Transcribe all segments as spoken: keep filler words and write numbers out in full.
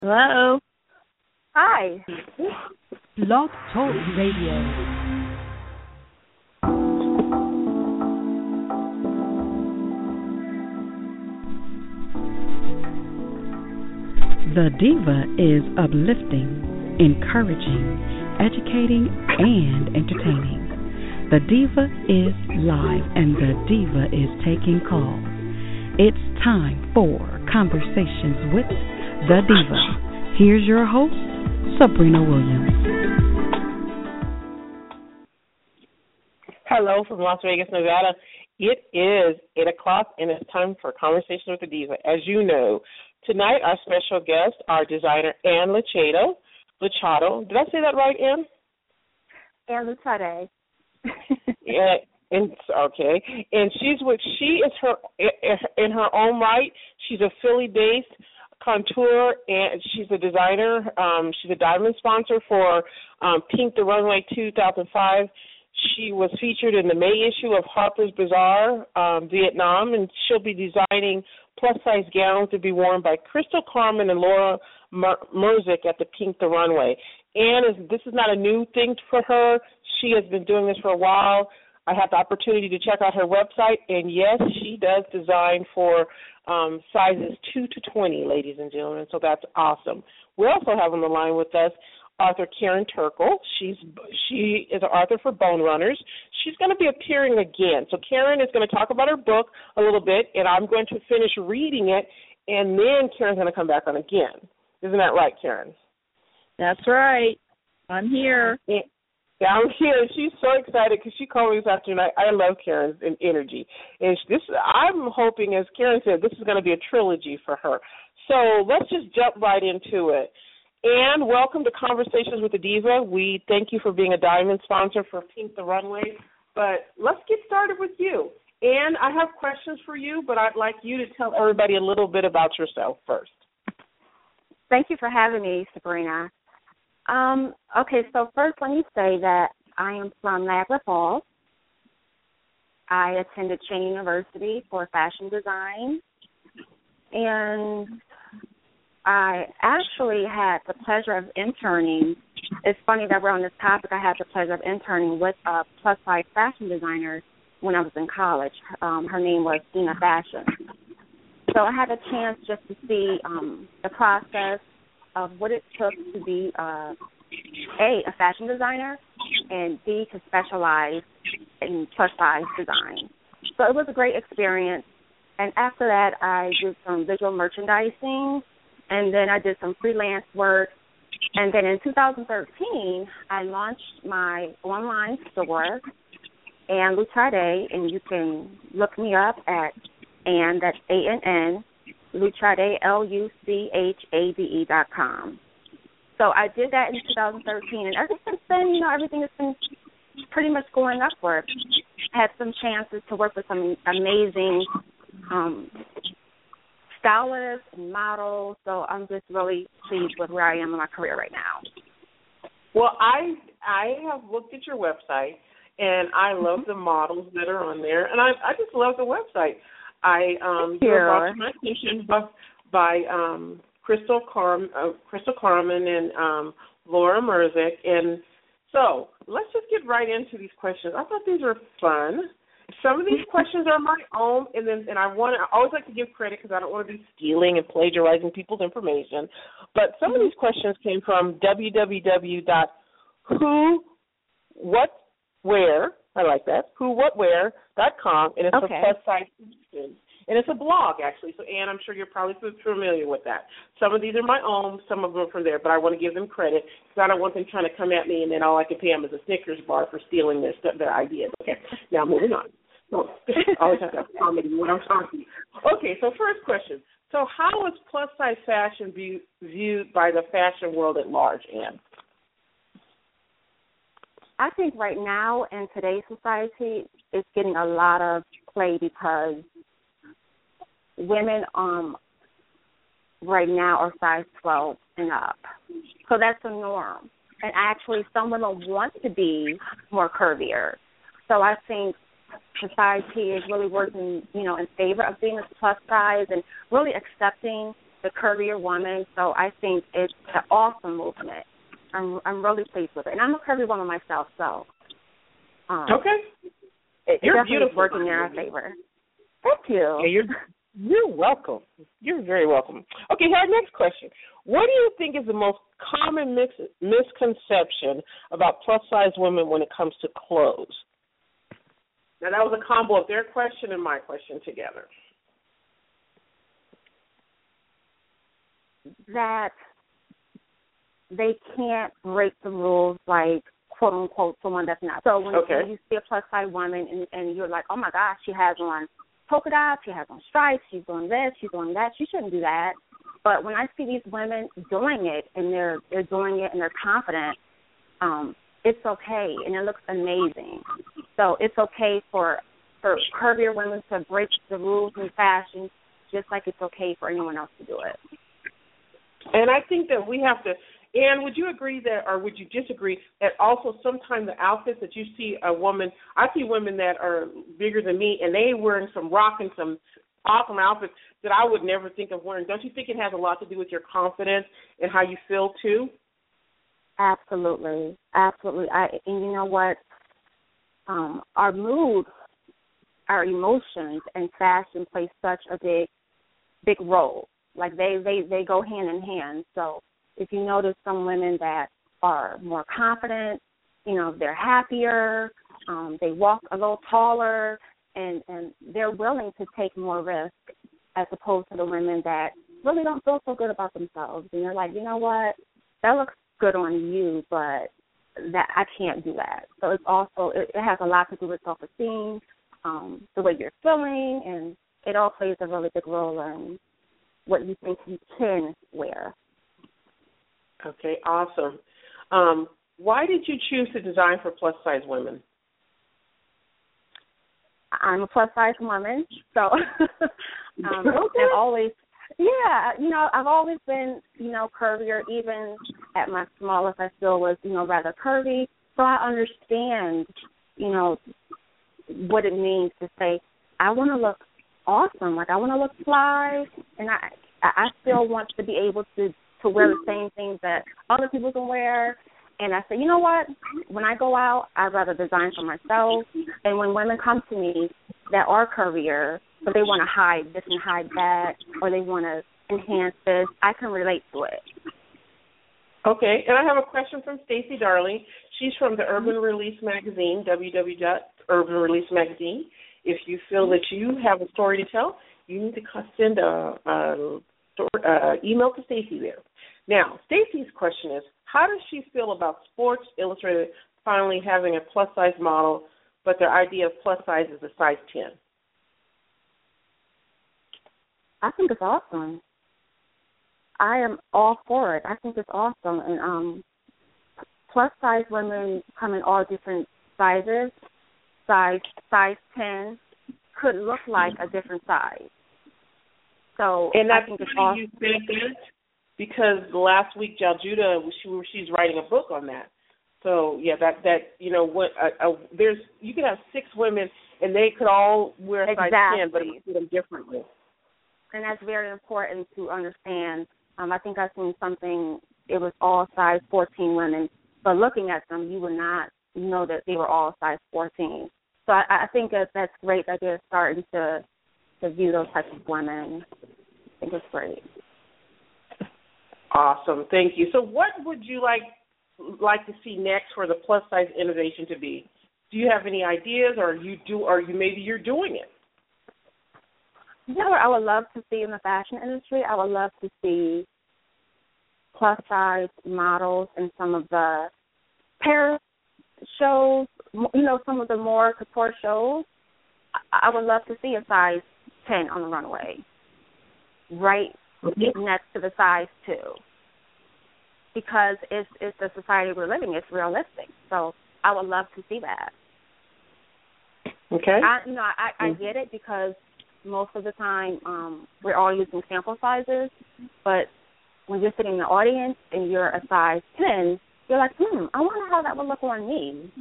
Hello. Hi. Blog Talk Radio. The Diva is uplifting, encouraging, educating, and entertaining. The Diva is live, and the Diva is taking calls. It's time for Conversations with the Diva. Here's your host, Sabrina Williams. Hello from Las Vegas, Nevada. It is eight o'clock, and it's time for Conversations with the Diva. As you know, tonight, our special guest, our designer, Ann Luchado. Luchado. Did I say that right, Ann? Ann Luchado. yeah, and okay. And she's what she is her in her own right. She's a Philly-based contour, and she's a designer. Um, she's a diamond sponsor for um, Pink the Runway two thousand five. She was featured in the May issue of Harper's Bazaar, um, Vietnam, and she'll be designing plus-size gowns to be worn by Crystal Carmen and Laura Mer- Merzick at the Pink the Runway. And is, this is not a new thing for her. She has been doing this for a while. I had the opportunity to check out her website, and yes, she does design for um, sizes two to twenty, ladies and gentlemen, so that's awesome. We also have on the line with us author Karen Turkle. She's she is an author for Bone Runners. She's going to be appearing again. So Karen is going to talk about her book a little bit, and I'm going to finish reading it, and then Karen's going to come back on again. Isn't that right, Karen? That's right. I'm here. Yeah, I'm here. She's so excited because she called me this afternoon. I, I love Karen's energy. And this, I'm hoping, as Karen said, this is going to be a trilogy for her. So let's just jump right into it. And welcome to Conversations with the Diva. We thank you for being a diamond sponsor for Pink the Runway. But let's get started with you. And I have questions for you, but I'd like you to tell everybody a little bit about yourself first. Thank you for having me, Sabrina. Um, okay, so first let me say that I am from Niagara Falls. I attended Cheney University for fashion design, and I actually had the pleasure of interning. It's funny that we're on this topic. I had the pleasure of interning with a plus-size fashion designer when I was in college. Um, her name was Dina Fashion. So I had a chance just to see um, the process of what it took to be, uh, A, a fashion designer, and B, to specialize in plus-size design. So it was a great experience. And after that, I did some visual merchandising, and then I did some freelance work. And then in two thousand thirteen, I launched my online store, Ann Luchade, and you can look me up at Ann, that's A N N, Luchade, L U C H A D E dot com. So I did that in two thousand thirteen, and ever since then, you know, everything has been pretty much going upward. I had some chances to work with some amazing um, stylists and models, so I'm just really pleased with where I am in my career right now. Well, I I have looked at your website, and I love the models that are on there, and I I just love the website. I um, do a documentation by, by um, Crystal Carm, uh, Crystal Carmen and um, Laura Merzick, and so let's just get right into these questions. I thought these were fun. Some of these questions are my own, and then and I want to, I always like to give credit because I don't want to be stealing and plagiarizing people's information. But some of these questions came from w w w dot who what where I like that who what where dot com, and it's okay. a plus size solution. And it's a blog, actually. So, Ann, I'm sure you're probably familiar with that. Some of these are my own, some of them are from there, but I want to give them credit because I don't want them trying to come at me and then all I can pay them is a Snickers bar for stealing their their ideas. Okay, now moving on. So, I always have to have comedy when I'm talking. Okay, so first question. So how is plus-size fashion view, viewed by the fashion world at large, Ann? I think right now in today's society, it's getting a lot of play because women um, right now are size twelve and up. So that's the norm. And actually some women want to be more curvier. So I think society is really working, you know, in favor of being a plus size and really accepting the curvier woman. So I think it's an awesome movement. I'm I'm really pleased with it, and I'm a curvy woman myself, so um, okay, it, you're it definitely beautiful. working in our favor. Thank you. Yeah, you're you're welcome. You're very welcome. Okay, our next question: what do you think is the most common mis- misconception about plus size women when it comes to clothes? Now that was a combo of their question and my question together. That they can't break the rules, like, quote, unquote, someone that's not. So when, okay. when you see a plus-size woman and, and you're like, oh, my gosh, she has on polka dots, she has on stripes, she's doing this, she's doing that, she shouldn't do that. But when I see these women doing it and they're they're doing it and they're confident, um, it's okay, and it looks amazing. So it's okay for, for curvier women to break the rules in fashion, just like it's okay for anyone else to do it. And I think that we have to, Anne, would you agree that, or would you disagree, that also sometimes the outfits that you see a woman, I see women that are bigger than me, and they wearing some rocking, some awesome outfits that I would never think of wearing. Don't you think it has a lot to do with your confidence and how you feel, too? Absolutely. Absolutely. I, and you know what? Um, our mood, our emotions, and fashion play such a big, big role. Like, they, they, they go hand in hand. So if you notice some women that are more confident, you know, they're happier, um, they walk a little taller, and, and they're willing to take more risk as opposed to the women that really don't feel so good about themselves. And they're like, you know what, that looks good on you, but that I can't do that. So it's also, it, it has a lot to do with self-esteem, um, the way you're feeling, and it all plays a really big role in what you think you can wear. Okay, awesome. Um, why did you choose to design for plus-size women? I'm a plus-size woman, so um, okay. I've always, yeah, you know, I've always been, you know, curvier. Even at my smallest, I still was, you know, rather curvy. So I understand, you know, what it means to say, I want to look awesome. Like, I want to look fly, and I I still want to be able to, to wear the same things that other people can wear. And I say, you know what? When I go out, I'd rather design for myself. And when women come to me that are curvier, but they want to hide this and hide that, or they want to enhance this, I can relate to it. Okay, and I have a question from Stacey Darling. She's from the Urban Release Magazine, w w w dot urban release magazine. If you feel that you have a story to tell, you need to send a, a uh, email to Stacey there. Now, Stacey's question is, how does she feel about Sports Illustrated finally having a plus-size model, but their idea of plus size is a size ten? I think it's awesome. I am all for it. I think it's awesome. And um, plus-size women come in all different sizes. Size size ten could look like a different size. So and I think it's awesome. You said that because last week Jaljuda, she, she's writing a book on that. So yeah, that that you know what uh, uh, there's you could have six women and they could all wear a exactly. size ten, but it would them differently. And that's very important to understand. Um, I think I've seen something. It was all size fourteen women, but looking at them, you would not know that they were all size fourteen. So I, I think that that's great that they're starting to to view those types of women. I think it's great. Awesome, thank you. So, what would you like like to see next for the plus size innovation to be? Do you have any ideas, or you do, or you maybe you're doing it? You know what I would love to see in the fashion industry? I would love to see plus size models in some of the Paris shows. You know, some of the more couture shows. I would love to see a size ten on the runway, right mm-hmm. next to the size two, because it's it's the society we're living. It's realistic. So I would love to see that. Okay. I, you know, I, I get it because most of the time um, we're all using sample sizes, but when you're sitting in the audience and you're a size ten, you're like, hmm, I wonder how that would look on me.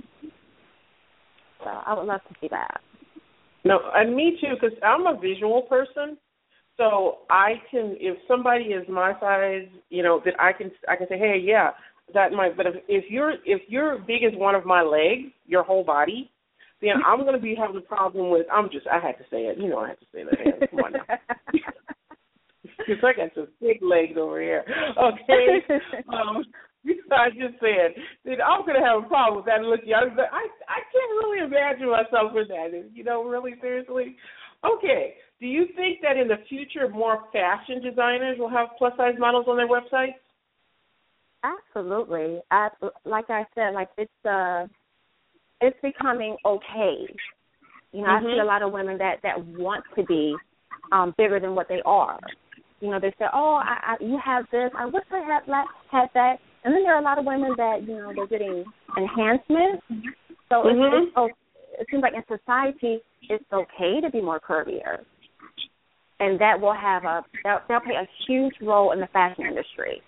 So I would love to see that. No, and me too, because I'm a visual person. So I can, if somebody is my size, you know, that I can, I can say, hey, yeah, that might. But if, if you're, if you're big as one of my legs, your whole body, then I'm going to be having a problem with. I'm just, I had to say it. You know, I had to say that. Come on now. Because I got some big legs over here. Okay. Um, I just said that I'm going to have a problem with that. Look, I, I, I can't really imagine myself with that. You know, really seriously. Okay. Do you think that in the future more fashion designers will have plus size models on their websites? Absolutely. I, like I said, like it's uh, it's becoming okay. You know, mm-hmm. I see a lot of women that, that want to be um, bigger than what they are. You know, they say, oh, I, I, you have this. I wish I had, had that. And then there are a lot of women that, you know, they're getting enhancements. So mm-hmm. it's, it's, it seems like in society it's okay to be more curvier. And that will have a, that'll, that'll play a huge role in the fashion industry.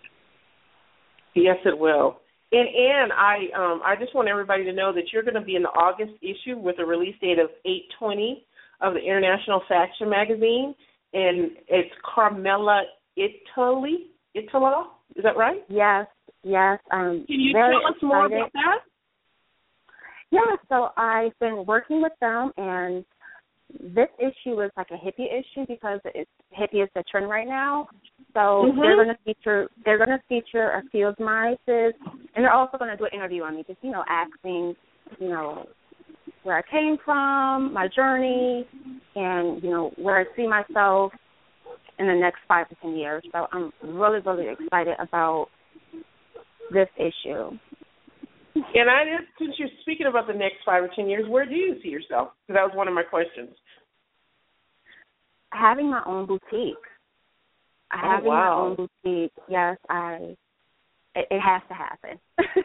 Yes, it will. And Anne, I um, I just want everybody to know that you're going to be in the August issue with a release date of eight twenty of the International Fashion Magazine, and it's Carmela Italy. Itala, is that right? Yes, yes. Um, Can you very tell us excited. more about that? Yeah, so I've been working with them, and this issue is like a hippie issue because it's hippie is the trend right now. So mm-hmm. they're going to feature they're going to feature a few of my sis, and they're also going to do an interview on me, just you know, asking, you know, where I came from, my journey, and you know where I see myself in the next five to ten years. So I'm really really excited about this issue. And I just, since you're speaking about the next five or ten years, where do you see yourself? Because that was one of my questions. Having my own boutique. Oh, Having wow. my own boutique, yes, I. It, it has to happen.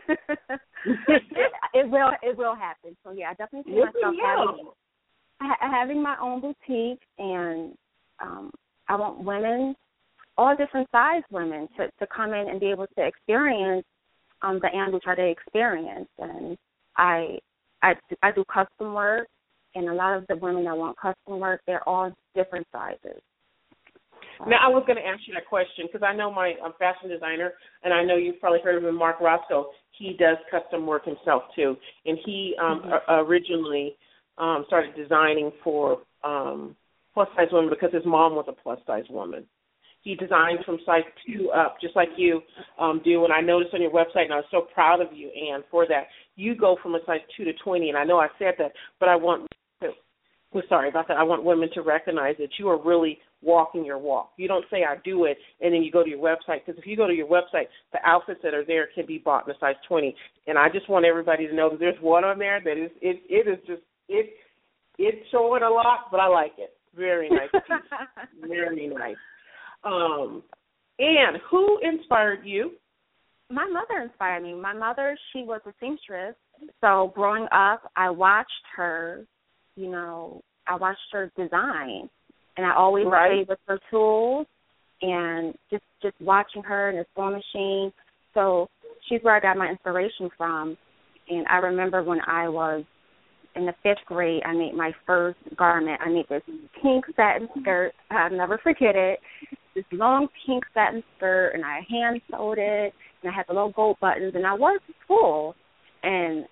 it, it will. It will happen. So yeah, I definitely see yes, myself having, ha- having my own boutique, and um, I want women, all different size women, to, to come in and be able to experience um, the Anne Bouchardais experience. And I, I, I do custom work, and a lot of the women that want custom work, they're all different sizes. Now, I was going to ask you that question because I know my um, fashion designer, and I know you've probably heard of him, Mark Roscoe. He does custom work himself, too. And he um, mm-hmm. a- originally um, started designing for um, plus-size women because his mom was a plus-size woman. He designed from size two up, just like you um, do. And I noticed on your website, and I was so proud of you, Anne, for that. You go from a size two to twenty, and I know I said that, but I want to, well, sorry about that. I want women to recognize that you are really walking your walk. You don't say I do it, and then you go to your website, because if you go to your website, the outfits that are there can be bought in a size twenty. And I just want everybody to know that there's one on there that is, it, it is just, it, it's showing a lot, but I like it. Very nice piece. Very nice. Um, Anne, who inspired you? My mother inspired me. My mother, she was a seamstress. So growing up, I watched her, you know, I watched her design. And I always right. played with her tools and just, just watching her in the sewing machine. So she's where I got my inspiration from. And I remember when I was in the fifth grade, I made my first garment. I made this pink satin skirt. I'll never forget it. This long pink satin skirt, and I hand sewed it, and I had the little gold buttons, and I wore it to school. And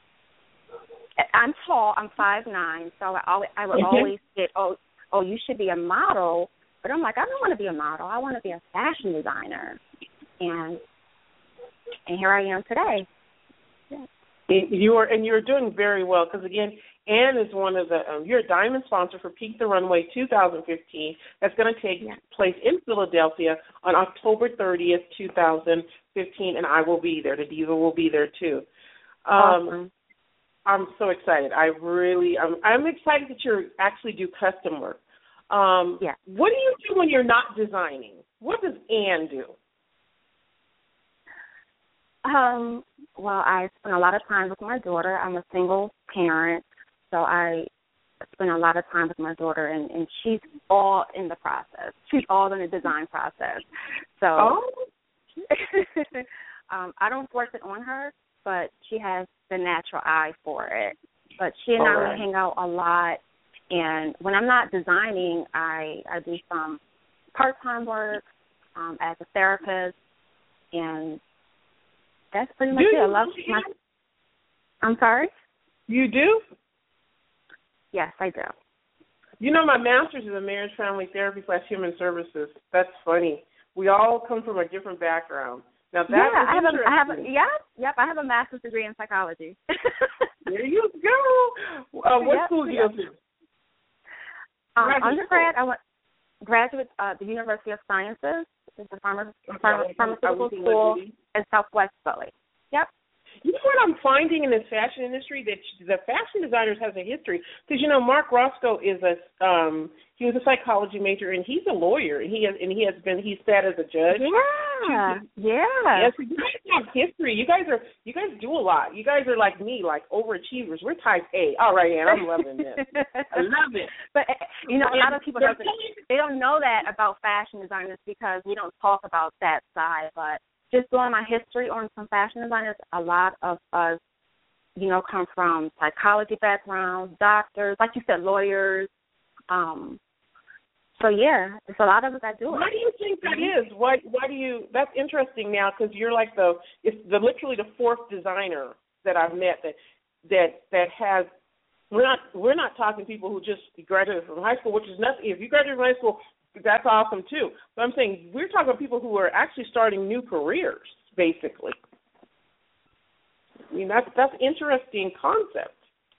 I'm tall. I'm five nine, so I, always, I would always get, oh, oh, you should be a model. But I'm like, I don't want to be a model. I want to be a fashion designer. And and here I am today. Yeah. You are, and you're doing very well because, again, Anne is one of the, um, you're a diamond sponsor for Peak the Runway two thousand fifteen. That's going to take yeah. place in Philadelphia on October thirtieth, two thousand fifteen, and I will be there. The Diva will be there, too. Um, awesome. I'm so excited. I really, I'm, I'm excited that you actually do custom work. Um, yeah. What do you do when you're not designing? What does Anne do? Um, well, I spend a lot of time with my daughter. I'm a single parent, so I spend a lot of time with my daughter, and, and she's all in the process. She's all in the design process. So oh. um, I don't force it on her, but she has the natural eye for it. But she and all I right. we hang out a lot, and when I'm not designing, I, I do some part-time work um, as a therapist, and that's pretty much do it. I love my. I'm sorry. You do? Yes, I do. You know, my master's is in marriage, family therapy slash human services. That's funny. We all come from a different background. Now that yeah, I have a, I have a, interesting. yeah, yep, I have a master's degree in psychology. There you go. Uh, what Yep, school did you yep. go to? Um, Graduate undergrad, school. I went graduate uh, the University of Sciences. It's a pharma, Okay, pharma, I pharmaceutical was in school Liberty. in Southwest Philly. Yep. You know what I'm finding in this fashion industry, that the fashion designers has a history, because you know Mark Roscoe is a um he was a psychology major, and he's a lawyer, and he has and he has been he's sat as a judge. Yeah, yeah. Yes, you guys have history. You guys are you guys do a lot. You guys are like me, like overachievers. We're type A. All right, Ann, I'm loving this. I love it. But you know, a lot of people They're don't they don't know that about fashion designers because we don't talk about that side. But just doing my history on some fashion designers, a lot of us, you know, come from psychology backgrounds, doctors, like you said, lawyers. Um, so yeah, it's a lot of us that do it. Why do you think that is? Why? Why do you? That's interesting now, because you're like the it's the literally the fourth designer that I've met that that that has. We're not we're not talking people who just graduated from high school, which is nothing. If you graduated from high school, that's awesome too. But I'm saying we're talking about people who are actually starting new careers, basically. I mean, that's that's interesting concept.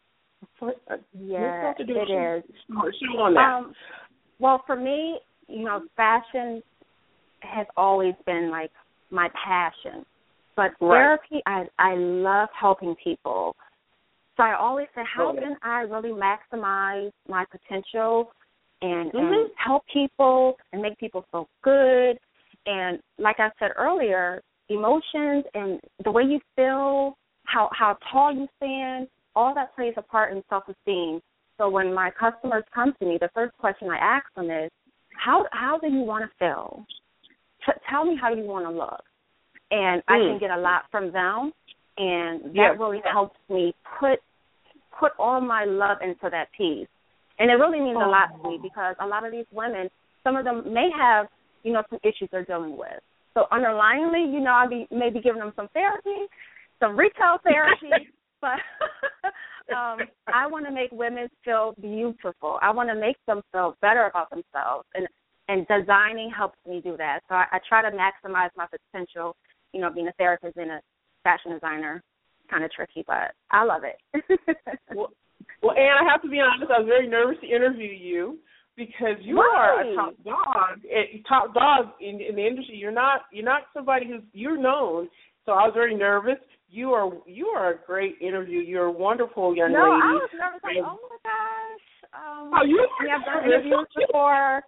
Yeah, to do it a is. Show on that. Um, well, for me, you know, fashion has always been like my passion. But Right. therapy, I I love helping people. So I always say, how Okay. can I really maximize my potential and, Mhm. and help people and make people feel good? And like I said earlier, emotions and the way you feel, how how tall you stand, all that plays a part in self-esteem. So when my customers come to me, the first question I ask them is, how how do you want to feel? T- tell me how you want to look. And I can Mm. get a lot from them, and that Yeah. really helps me put put all my love into that piece. And it really means a lot to me because a lot of these women, some of them may have, you know, some issues they're dealing with. So underlyingly, you know, I'll be maybe giving them some therapy, some retail therapy, but um, I want to make women feel beautiful. I want to make them feel better about themselves, and and designing helps me do that. So I, I try to maximize my potential. You know, being a therapist and a fashion designer, kind of tricky, but I love it. well, well, Ann, I have to be honest. I was very nervous to interview you because you Why? are a top dog, a top dog in, in the industry. You're not you're not somebody who's you're known. So I was very nervous. You are you are a great interview. You're a wonderful young no, lady. I was nervous. Like, oh my gosh. Um, Oh, you we have done interviews before.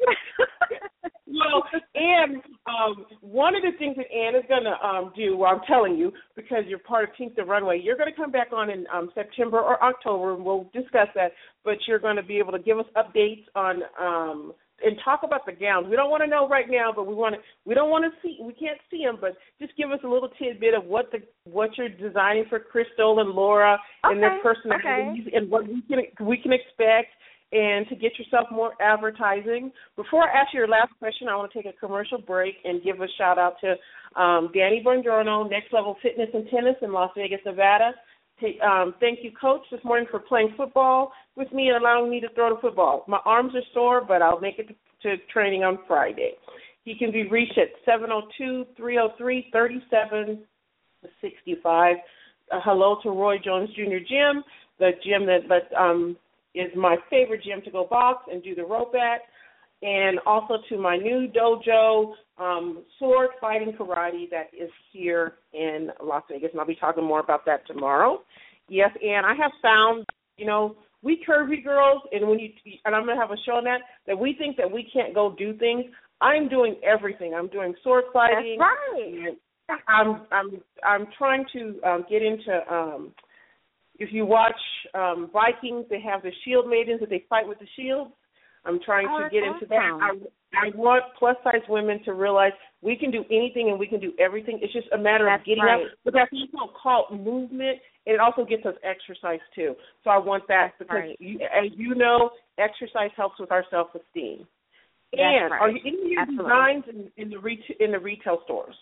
Well, and um, one of the things that Ann is going to um, do, well, I'm telling you, because you're part of Pink the Runway, you're going to come back on in um, September or October, and we'll discuss that, but you're going to be able to give us updates on um, and talk about the gowns. We don't want to know right now, but we want to. We don't want to see. We can't see them, but just give us a little tidbit of what the what you're designing for Crystal and Laura and their Okay, personalities and what we can we can expect, and to get yourself more advertising. Before I ask you your last question, I want to take a commercial break and give a shout out to um, Danny Bongiorno, Next Level Fitness and Tennis in Las Vegas, Nevada. Take, um, thank you, Coach, this morning for playing football with me and allowing me to throw the football. My arms are sore, but I'll make it to, to training on Friday. He can be reached at seven oh two, three oh three, three seven six five. Uh, hello to Roy Jones Junior Gym, the gym that, that um, is my favorite gym to go box and do the rope at, and also to my new dojo, um, sword fighting karate that is here in Las Vegas, and I'll be talking more about that tomorrow. Yes, and I have found, you know, we curvy girls, and when you and I'm going to have a show on that, that we think that we can't go do things. I'm doing everything. I'm doing sword fighting. That's right. And I'm I'm I'm trying to um, get into. Um, if you watch um, Vikings, they have the shield maidens that they fight with the shields. I'm trying Oh, to that's get into that. awesome. I, I want plus-size women to realize we can do anything and we can do everything. It's just a matter That's of getting right. up. But that's also called movement, and it also gets us exercise, too. So I want that That's because, right. you, as you know, exercise helps with our self-esteem. And right. are you any of your Absolutely. designs in, in the retail in the retail stores?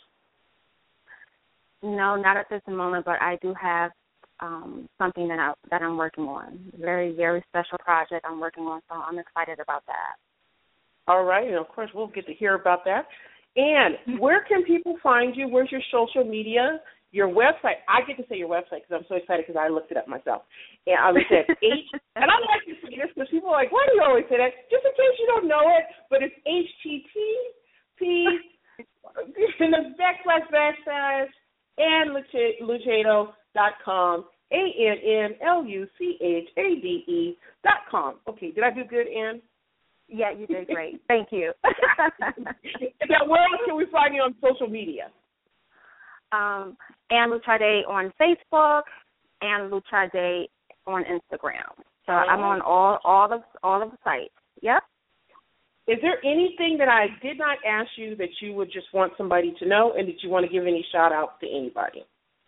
No, not at this moment, but I do have um, something that I that I'm working on. Very, very special project I'm working on, so I'm excited about that. All right, and of course we'll get to hear about that. And where can people find you? Where's your social media? Your website. I get to say your website because I'm so excited because I looked it up myself. And I was at H. And I like to say this because people are like, why do you always say that? Just in case you don't know it, but it's H T T P in the backslash backslash and Luchado dot com. A N N L U C H A D E dot com. Okay, did I do good, Ann? Yeah, you did great. Thank you. Now, where else can we find you on social media? Um, Ann Luchade on Facebook, Ann Luchade on Instagram. So I'm on all all of all of the sites. Yep. Is there anything that I did not ask you that you would just want somebody to know, and did you want to give any shout outs to anybody?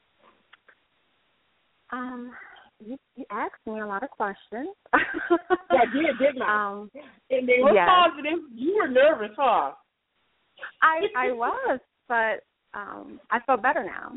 Um, you, you asked me a lot of questions. Yeah, I did, didn't I? Um, and they were yes. positive. You were nervous, huh? I I was, but um, I feel better now.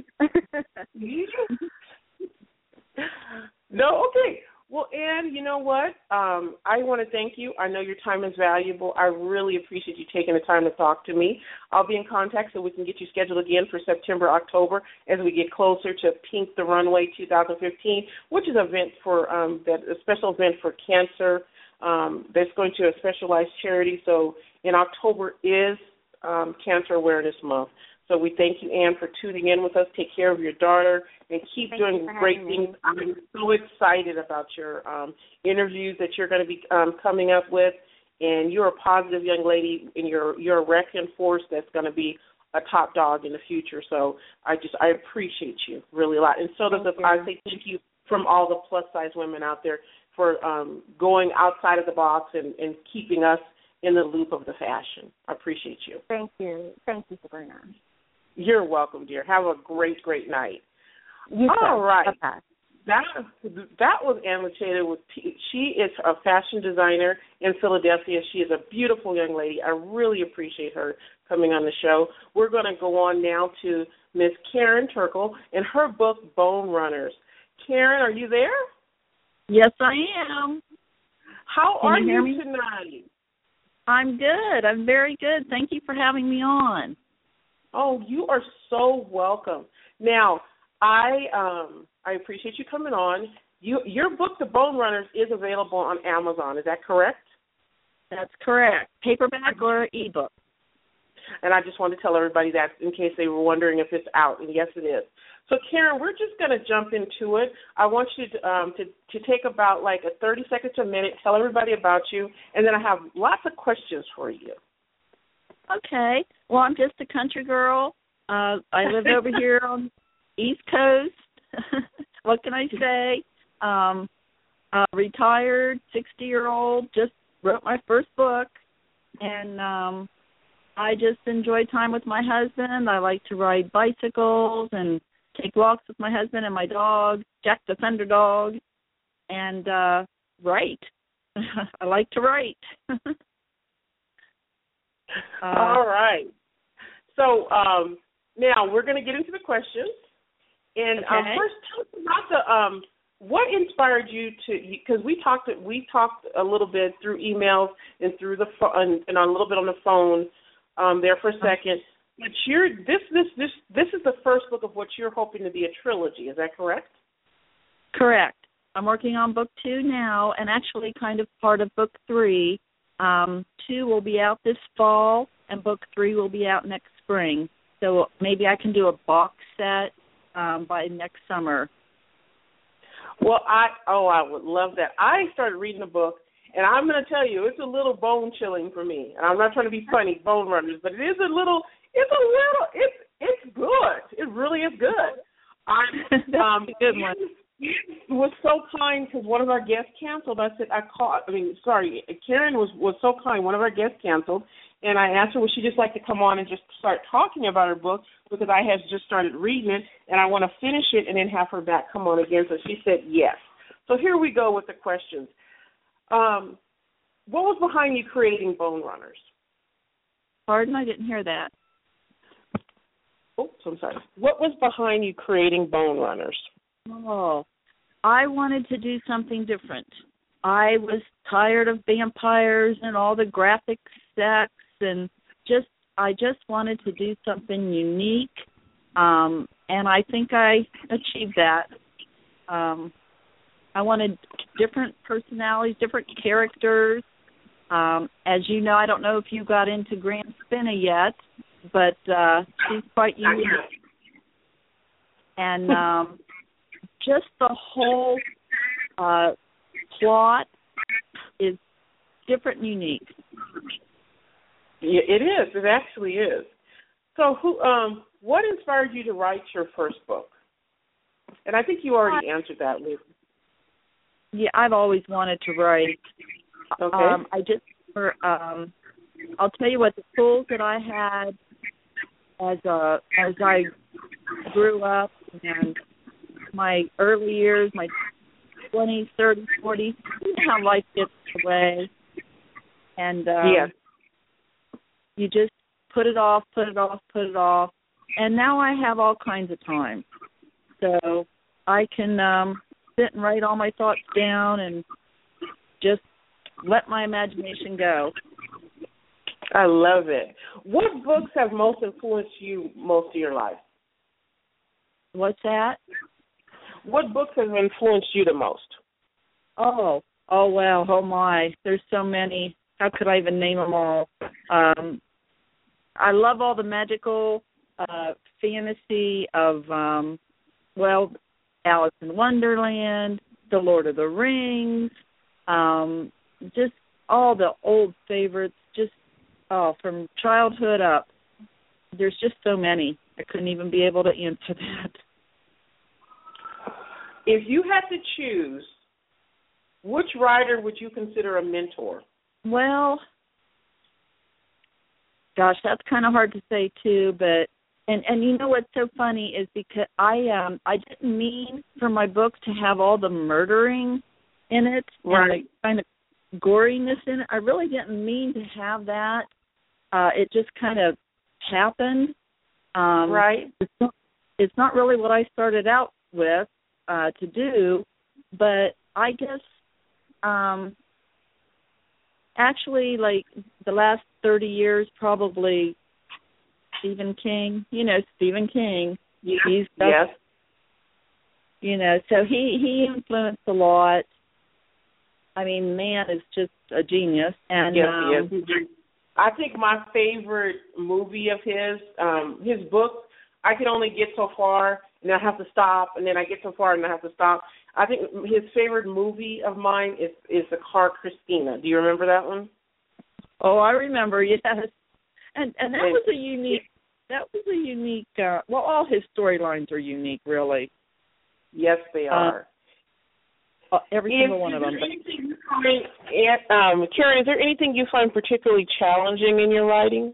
No, okay. Well, Ann, you know what? Um, I want to thank you. I know your time is valuable. I really appreciate you taking the time to talk to me. I'll be in contact so we can get you scheduled again for September, October as we get closer to Pink the Runway twenty fifteen, which is an event for um, that a special event for cancer. Um, that's going to a specialized charity. So in October is um, Cancer Awareness Month. So we thank you, Ann, for tuning in with us. Take care of your daughter and keep Thank doing great things. Me. I'm so excited about your um, interviews that you're going to be um, coming up with. And you're a positive young lady, and you're you're a wrecking force that's going to be a top dog in the future. So I just I appreciate you really a lot. And so does Thank the, you. I say thank you from all the plus size women out there for um, going outside of the box and, and keeping us in the loop of the fashion. I appreciate you. Thank you. Thank you, Sabrina. You're welcome, dear. Have a great, great night. You All too. right. Okay. That that was Ann Luchado with P. She is a fashion designer in Philadelphia. She is a beautiful young lady. I really appreciate her coming on the show. We're going to go on now to Miss Karen Turkle and her book, Bone Runners. Karen, are you there? Yes, I am. How Can are you hear you me? tonight? I'm good. I'm very good. Thank you for having me on. Oh, you are so welcome. Now, I um, I appreciate you coming on. You, your book, The Bone Runners, is available on Amazon. Is that correct? That's correct. Paperback or ebook? And I just wanted to tell everybody that in case they were wondering if it's out. And yes, it is. So, Karen, we're just going to jump into it. I want you to, um, to to take about like a thirty seconds to a minute, tell everybody about you, and then I have lots of questions for you. Okay. Well, I'm just a country girl. Uh, I live over here on the East Coast. What can I say? Um, uh, retired, sixty-year-old, just wrote my first book, and um, I just enjoy time with my husband. I like to ride bicycles and take walks with my husband and my dog, Jack the Thunder Dog, and uh, write. I like to write. Uh, All right. So um, now we're going to get into the questions. And um, Okay. first, tell us about the um, what inspired you to? Because we talked we talked a little bit through emails and through the phone and a little bit on the phone um, there for a second. But you're this this this this is the first book of what you're hoping to be a trilogy. Is that correct? Correct. I'm working on book two now, and actually kind of part of book three. Um, two will be out this fall, and book three will be out next spring. So maybe I can do a box set um, by next summer. Well, I oh I would love that. I started reading the book, and I'm going to tell you, it's a little bone chilling for me. And I'm not trying to be funny, Bone Runners, but it is a little. It's a little. It's it's good. It really is good. I um, That's a good one. It was so kind because one of our guests canceled. I said, I called, I mean, sorry, Karen was, was so kind. One of our guests canceled, and I asked her, would she just like to come on and just start talking about her book because I had just started reading it, and I want to finish it and then have her back come on again. So she said yes. So here we go with the questions. Um, what was behind you creating Bone Runners? Pardon? I didn't hear that. Oops, I'm sorry. What was behind you creating Bone Runners? Oh, I wanted to do something different. I was tired of vampires and all the graphic sex, and just I just wanted to do something unique, um, and I think I achieved that. Um, I wanted different personalities, different characters. Um, as you know, I don't know if you got into Graham Spinna yet, but uh, she's quite unique. And um, just the whole uh, plot is different and unique. Yeah, it is. It actually is. So, who? Um, what inspired you to write your first book? And I think you already answered that, Liz. Yeah, I've always wanted to write. Okay. Um, I just, um, I'll tell you what, the tools that I had as a as I grew up and my early years, my twenties, thirties, forties, you know how life gets away, and um, yes. you just put it off, put it off, put it off, and now I have all kinds of time, so I can um, sit and write all my thoughts down and just let my imagination go. I love it. What books have most influenced you most of your life? What's that? What books have influenced you the most? Oh, oh well, oh my. There's so many. How could I even name them all? Um, I love all the magical uh, fantasy of, um, well, Alice in Wonderland, The Lord of the Rings, um, just all the old favorites, just oh, from childhood up. There's just so many. I couldn't even be able to answer that. If you had to choose, which writer would you consider a mentor? Well, gosh, that's kind of hard to say too. But and and you know what's so funny is because I um I didn't mean for my book to have all the murdering in it right. and the kind of goriness in it. I really didn't mean to have that. Uh, it just kind of happened. Um, right. It's not, it's not really what I started out with uh, to do, but I guess um, actually, like the last thirty years, probably Stephen King. You know, Stephen King. Yes. He's got, yes. You know, so he, he influenced a lot. I mean, man is just a genius. And yes, um, he is. I think my favorite movie of his, um, his book, I can only get so far, and I have to stop, and then I get so far, and I have to stop. I think his favorite movie of mine is, is The Car Christina. Do you remember that one? Oh, I remember, yes. And and that and, was a unique, that was a unique, uh, well, all his storylines are unique, really. Yes, they are. Uh, Uh, every is, single one of them. Anything you find, um, Karen, is there anything you find particularly challenging in your writing?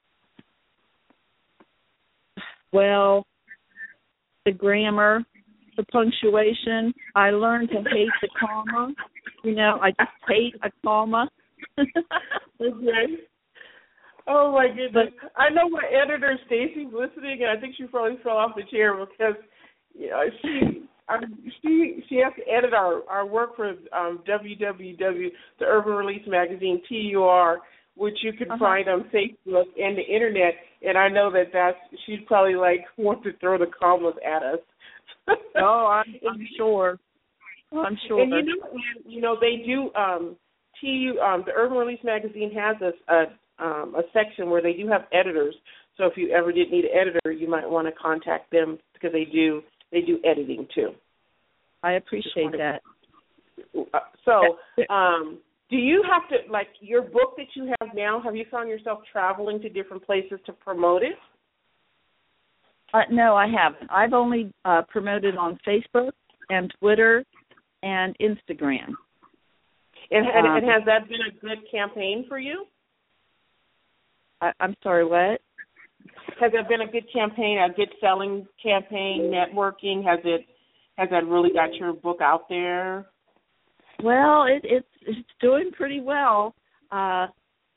Well, the grammar, the punctuation. I learned to hate the comma. You know, I just hate a comma. Okay. Oh, my goodness. But, I know my editor, Stacy's listening, and I think she probably fell off the chair because, you know, she... Um, she she has to edit our, our work for um, w w w dot the urban release magazine, T U R, which you can uh-huh. find on Facebook and the internet. And I know that that's, she'd probably like want to throw the commas at us. Oh, I'm, I'm sure. I'm sure. And you know, you know they do. Um, T U um, the Urban Release magazine has a a, um, a section where they do have editors. So if you ever did need an editor, you might want to contact them because they do. They do editing, too. I appreciate that. So um, do you have to, like, your book that you have now, have you found yourself traveling to different places to promote it? Uh, no, I haven't. I've only uh, promoted on Facebook and Twitter and Instagram. And, and, um, and has that been a good campaign for you? I, I'm sorry, what? Has that been a good campaign, a good selling campaign, networking? Has it has that really got your book out there? Well, it, it's it's doing pretty well. Uh,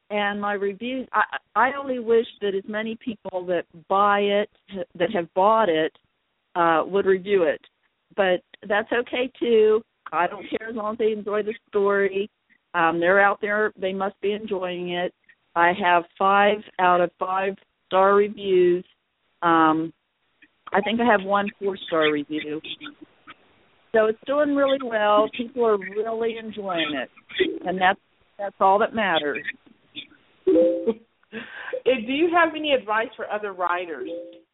and my reviews, I, I only wish that as many people that buy it, that have bought it, uh, would review it. But that's okay, too. I don't care as long as they enjoy the story. Um, they're out there. They must be enjoying it. I have five out of five-star reviews. Um, I think I have one four-star review. So it's doing really well. People are really enjoying it, and that's that's all that matters. Do you have any advice for other writers?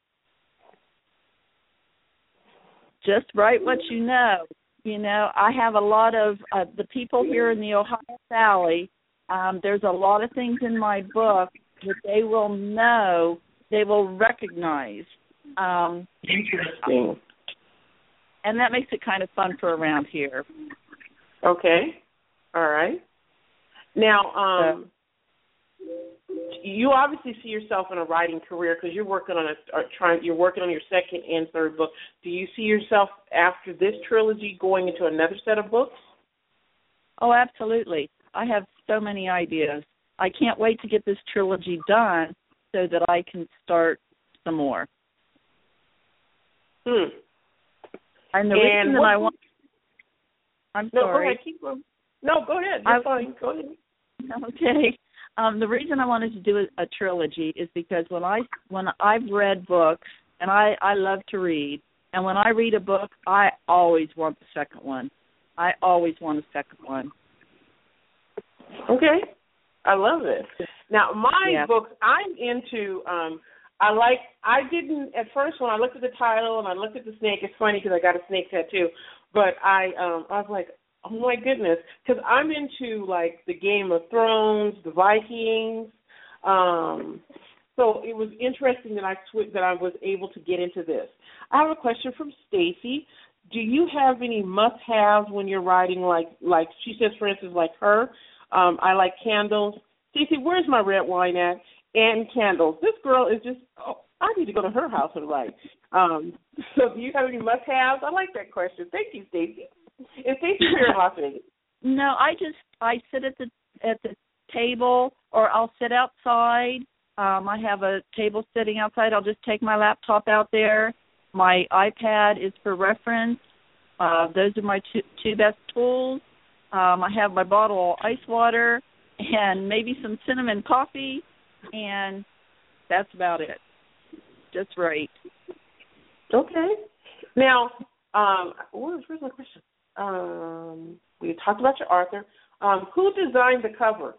Just write what you know. You know, I have a lot of uh, the people here in the Ohio Valley. Um, there's a lot of things in my book that they will know, they will recognize. Um, Interesting. And that makes it kind of fun for around here. Okay. All right. Now, um, so, you obviously see yourself in a writing career because you're working on a or trying. You're working on your second and third book. Do you see yourself after this trilogy going into another set of books? Oh, absolutely. I have so many ideas. I can't wait to get this trilogy done so that I can start some more. Hmm. And the and reason that what, I want... I'm no, sorry. go ahead. Keep going. No, go ahead. You're I, fine. Go ahead. Okay. Um, the reason I wanted to do a, a trilogy is because when, I, when I've read books, and I, I love to read, and when I read a book, I always want the second one. I always want a second one. Okay. I love it. Now, my yeah. books, I'm into... Um, I like, I didn't, at first when I looked at the title and I looked at the snake, it's funny because I got a snake tattoo, but I um, I was like, oh my goodness, because I'm into like the Game of Thrones, the Vikings, um, so it was interesting that I sw- that I was able to get into this. I have a question from Stacy. Do you have any must-haves when you're writing, like, like she says, for instance, like her, um, I like candles. Stacy, where's my red wine at? And candles. This girl is just, oh, I need to go to her house and write. Um, so do you have any must-haves? I like that question. Thank you, Stacey. And Stacey's here in Las Vegas. No, I just, I sit at the at the table, or I'll sit outside. Um, I have a table sitting outside. I'll just take my laptop out there. My iPad is for reference. Uh, those are my two, two best tools. Um, I have my bottle of ice water and maybe some cinnamon coffee. And that's about it. Just right. Okay. Now, um, where's, where's my question? Um, we talked about your author. Um, who designed the cover?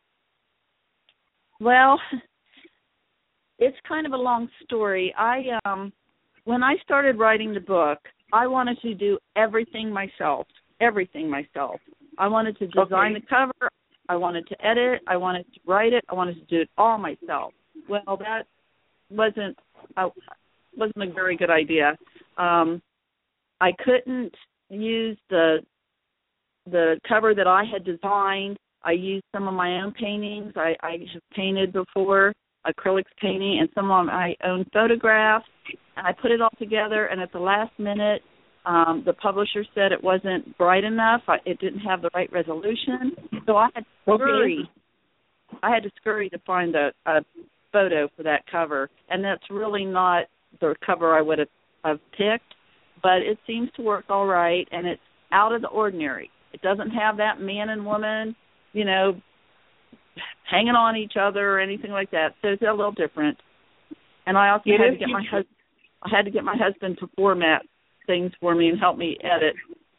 Well, it's kind of a long story. I um, when I started writing the book, I wanted to do everything myself. Everything myself. I wanted to design okay. the cover. I wanted to edit, I wanted to write it, I wanted to do it all myself. Well, that wasn't uh, wasn't a very good idea. Um, I couldn't use the the cover that I had designed. I used some of my own paintings. I, I have painted before, acrylics painting, and some of my own photographs. And I put it all together, and at the last minute, Um, the publisher said it wasn't bright enough. I, it didn't have the right resolution. So I had to scurry. Okay. I had to scurry to find a, a photo for that cover. And that's really not the cover I would have, have picked, but it seems to work all right, and it's out of the ordinary. It doesn't have that man and woman, you know, hanging on each other or anything like that. So it's a little different. And I also it had to get my husband. I had to get my husband to format things for me and help me edit.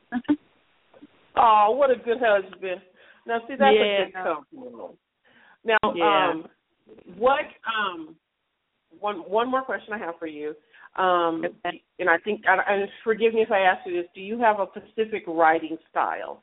Oh, what a good husband. Now, see, that's yeah. a good compliment. Now, yeah. um, what, um, one one more question I have for you, um, okay. and I think, and forgive me if I ask you this, do you have a specific writing style?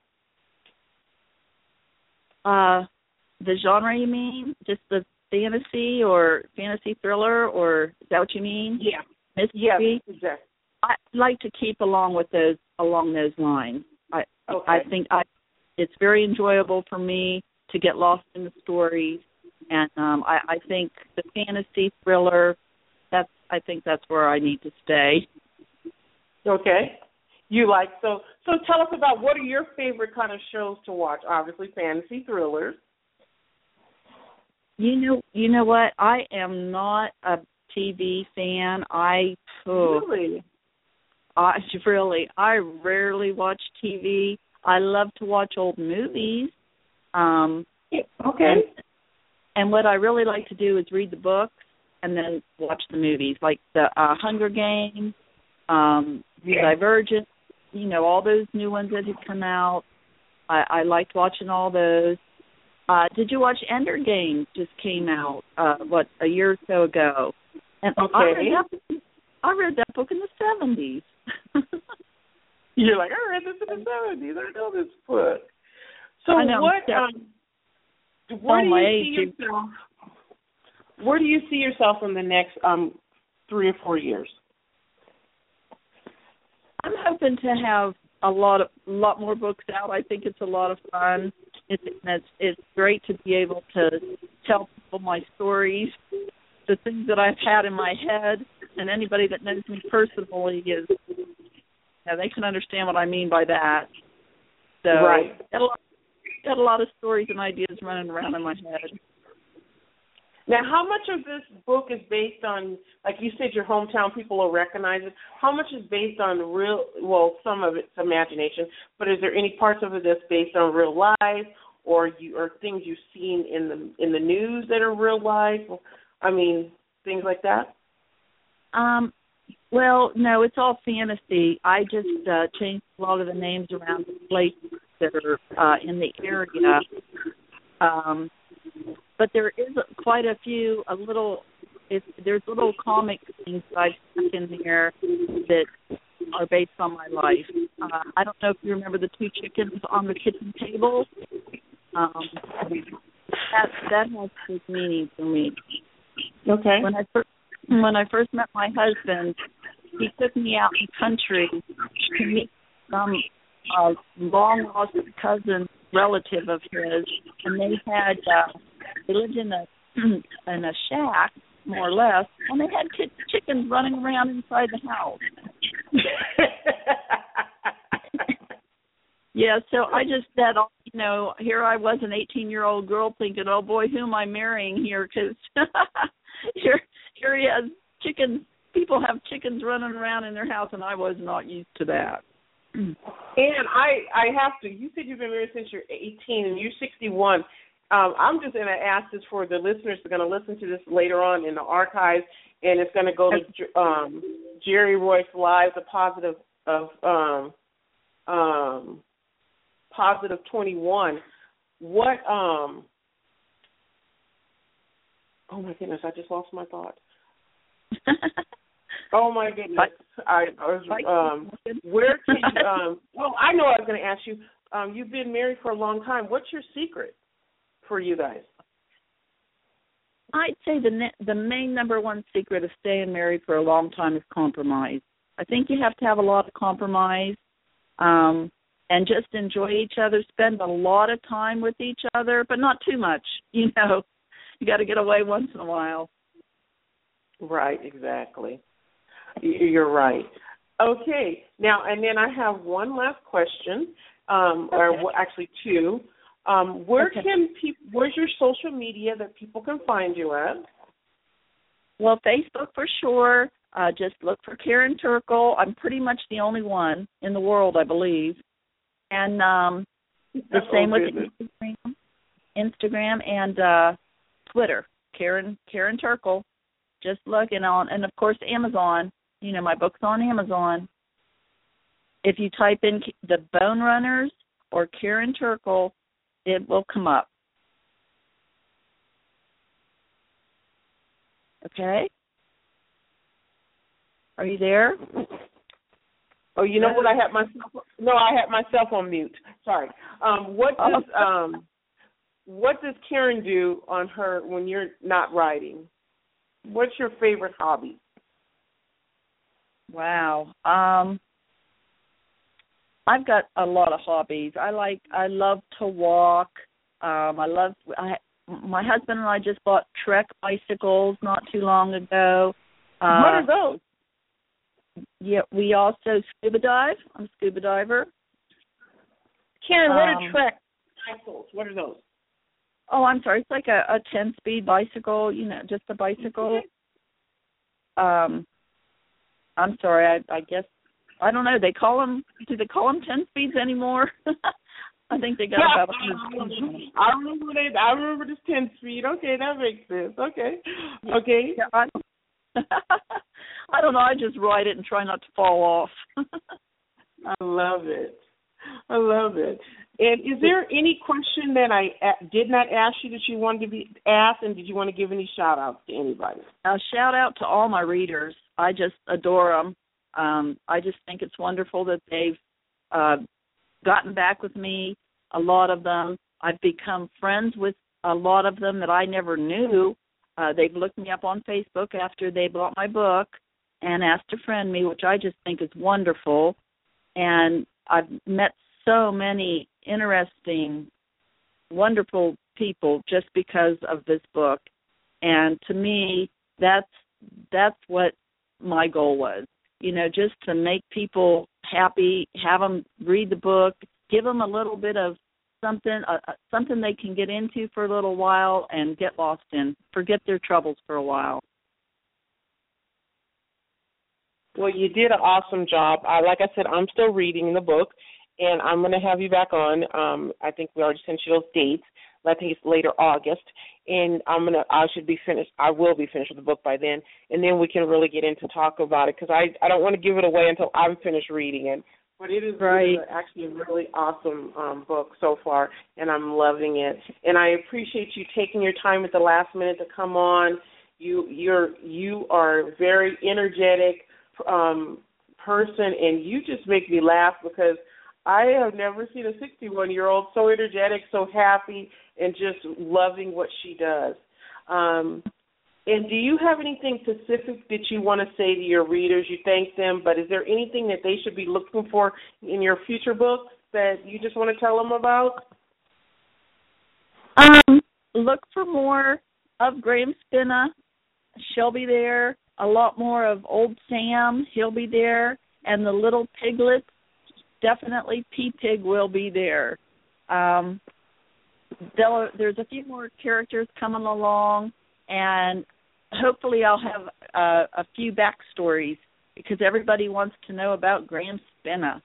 Uh, the genre, you mean? Just the fantasy or fantasy thriller, or is that what you mean? Yeah. Mystery? Yes, exactly. I like to keep along with those along those lines. I okay. I think I it's very enjoyable for me to get lost in the stories, and um, I, I think the fantasy thriller. That's I think that's where I need to stay. Okay. You like so so tell us about what are your favorite kind of shows to watch? Obviously fantasy thrillers. You know, you know what? I am not a T V fan. I oh, Really? I really, I rarely watch T V. I love to watch old movies. Um, Okay. and, and what I really like to do is read the books and then watch the movies, like the uh, Hunger Games, um, Yeah. Divergent. You know, all those new ones that had come out. I, I liked watching all those. Uh, did you watch Ender Games? Just came out, uh, what, a year or so ago. And Okay. I read that, I read that book in the seventies. You're like, I read this in the seventies. I know this book. So I know. what? Yeah. Um, where Oh, do my you see age. yourself? Where do you see yourself in the next um three or four years? I'm hoping to have a lot of lot more books out. I think it's a lot of fun. It's it's, it's great to be able to tell people my stories, the things that I've had in my head, and anybody that knows me personally is, yeah, they can understand what I mean by that. So Right. got a lot, got a lot of stories and ideas running around in my head. Now, how much of this book is based on, like you said, your hometown people will recognize it? How much is based on real, well, some of it's imagination, but is there any parts of it that's based on real life or you or things you've seen in the in the news that are real life? I mean, things like that? Um, well, no, it's all fantasy. I just uh, changed a lot of the names around the places that are uh, in the area. Um, but there is quite a few, a little, if there's little comic things that I've stuck in there that are based on my life. Uh, I don't know if you remember the two chickens on the kitchen table. Um, that that has big meaning for me. Okay. When I first when I first met my husband, he took me out in the country to meet some uh, long lost cousin relative of his, and they had uh, they lived in a in a shack more or less, and they had t- chickens running around inside the house. Yeah, so I just said, you know, here I was, an eighteen-year-old girl, thinking, oh boy, who am I marrying here? Because here, here he has chickens. People have chickens running around in their house, and I was not used to that. And I, I have to. You said you've been married since you're eighteen, and you're sixty-one. Um, I'm just going to ask this for the listeners who are going to listen to this later on in the archives, and it's going to go to um, Jerry Royce Live, the positive of um, um, positive twenty-one. What? Um, oh my goodness! I just lost my thought. Oh my goodness! I, I was. Um, where can you? Um, well, I know I was going to ask you. Um, you've been married for a long time. What's your secret for you guys? I'd say the ne- the main number one secret of staying married for a long time is compromise. I think you have to have a lot of compromise, um, and just enjoy each other. Spend a lot of time with each other, but not too much. You know, you got to get away once in a while. Right, exactly. You're right. Okay, now, and then I have one last question, um, Okay. or well, actually two. Um, where Okay. can people? Where's your social media that people can find you at? Well, Facebook for sure. Uh, just look for Karen Turkle. I'm pretty much the only one in the world, I believe. And um, the Oh, same with goodness. Instagram, Instagram and uh, Twitter. Karen Karen Turkle. Just looking on, and of course Amazon. You know, my book's on Amazon. If you type in the Bone Runners or Karen Turkle, it will come up. Okay? Are you there? Oh, you know what? I had myself. No, I had myself on mute. Sorry. Um, what does um, what does Karen do on her when you're not writing? What's your favorite hobby? Wow. Um, I've got a lot of hobbies. I like. I love to walk. Um, I love. I, my husband and I just bought Trek bicycles not too long ago. Uh, what are those? Yeah, we also scuba dive. I'm a scuba diver. Karen, what Um, are Trek bicycles? What are those? Oh, I'm sorry. It's like a, a ten-speed bicycle, you know, just a bicycle. Um, I'm sorry. I, I guess, I don't know. They call them, do they call them ten speeds anymore? I think they got about a hundred. I remember they, I remember this ten speed. Okay, that makes sense. Okay. Okay. Yeah, I, I don't know. I just ride it and try not to fall off. I love it. I love it. And is there any question that I did not ask you that you wanted to be asked, and did you want to give any shout-outs to anybody? A shout-out to all my readers. I just adore them. Um, I just think it's wonderful that they've uh, gotten back with me, a lot of them. I've become friends with a lot of them that I never knew. Uh, they've looked me up on Facebook after they bought my book and asked to friend me, which I just think is wonderful. And I've met so many interesting, wonderful people just because of this book. And to me, that's that's what my goal was. You know, just to make people happy, have them read the book, give them a little bit of something, uh, something they can get into for a little while and get lost in, forget their troubles for a while. Well, you did an awesome job. I, like I said, I'm still reading the book, and I'm going to have you back on. Um, I think we already sent you those dates. I think it's later August, and I'm gonna. I should be finished. I will be finished with the book by then, and then we can really get into talk about it because I I don't want to give it away until I'm finished reading it. But it is, right. it is actually a really awesome um, book so far, and I'm loving it. And I appreciate you taking your time at the last minute to come on. You you're you are a very energetic um, person, and you just make me laugh because I have never seen a sixty-one-year-old so energetic, so happy, and just loving what she does. Um, and do you have anything specific that you want to say to your readers? You thank them, but is there anything that they should be looking for in your future books that you just want to tell them about? Um, look for more of Graham Spina. She'll be there. A lot more of Old Sam. He'll be there. And the little piglets. Definitely P-Pig will be there. Um, there's a few more characters coming along, and hopefully I'll have uh, a few backstories because everybody wants to know about Graham Spina.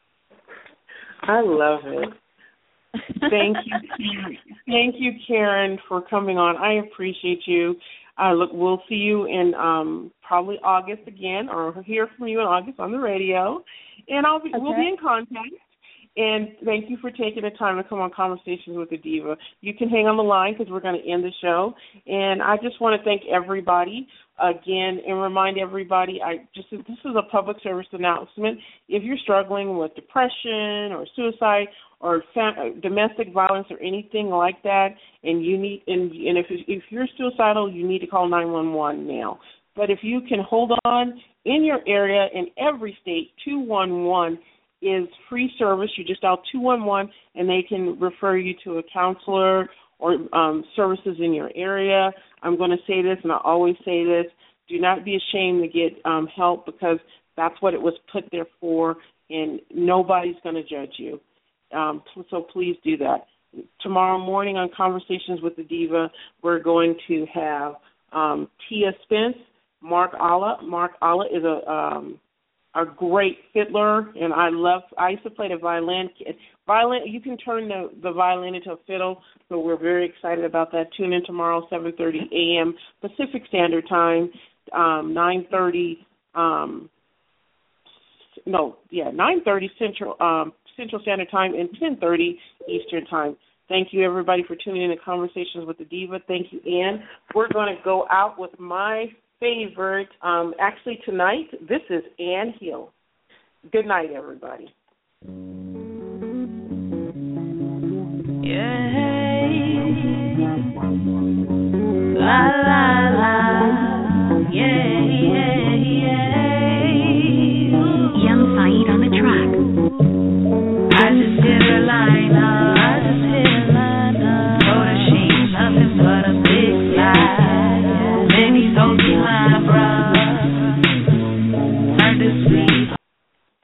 I love it. Thank you, thank you, Karen, for coming on. I appreciate you. Uh, look, we'll see you in um, probably August again, or hear from you in August on the radio, and I'll be, okay. We'll be in contact. And thank you for taking the time to come on Conversations with the Diva. You can hang on the line because we're going to end the show. And I just want to thank everybody again and remind everybody, I just this is a public service announcement. If you're struggling with depression or suicide or fam- domestic violence or anything like that, and you need and, and if if you're suicidal, you need to call nine one one now. But if you can hold on in your area in every state, two one one is free service. You just dial two one one, and they can refer you to a counselor or um, services in your area. I'm going to say this, and I always say this, do not be ashamed to get um, help because that's what it was put there for, and nobody's going to judge you. Um, so please do that. Tomorrow morning on Conversations with the Diva, we're going to have um, Tia Spence, Mark Alla. Mark Alla is a... Um, a great fiddler, and I love, I used to play the violin. Violin, you can turn the, the violin into a fiddle, so we're very excited about that. Tune in tomorrow, seven thirty a.m. Pacific Standard Time, um, nine thirty, um, no, yeah, nine thirty Central, um, Central Standard Time, and ten thirty Eastern Time. Thank you, everybody, for tuning in to Conversations with the Diva. Thank you, Ann. We're going to go out with my favorite, um, actually tonight, this is Ann Hill. Good night, everybody. Yeah. La, la, la. Yeah, yeah, yeah. Young Saeed on the track. I just did a line up.